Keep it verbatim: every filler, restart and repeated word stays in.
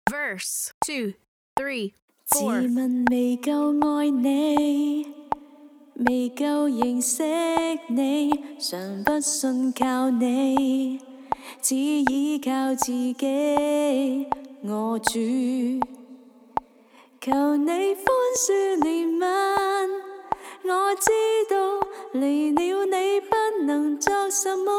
Verse two, three, 自 four. 問未夠愛你，未夠認識你，常不信靠你，只依靠自己。我主，求你寬恕憐憫，我知道離了你不能作什麼。